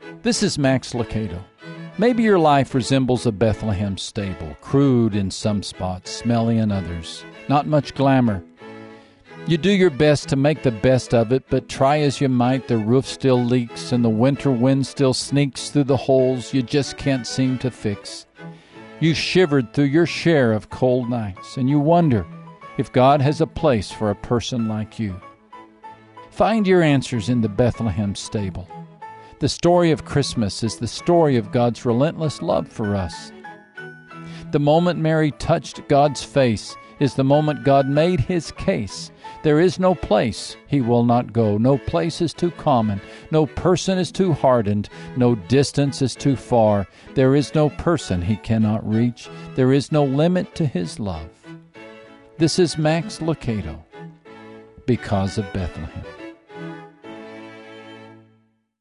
This is Max Lucado. Maybe your life resembles a Bethlehem stable, crude in some spots, smelly in others, not much glamour. You do your best to make the best of it, but try as you might, the roof still leaks and the winter wind still sneaks through the holes you just can't seem to fix. You shivered through your share of cold nights, and you wonder if God has a place for a person like you. Find your answers in the Bethlehem stable. The story of Christmas is the story of God's relentless love for us. The moment Mary touched God's face is the moment God made his case. There is no place he will not go. No place is too common. No person is too hardened. No distance is too far. There is no person he cannot reach. There is no limit to his love. This is Max Lucado, because of Bethlehem.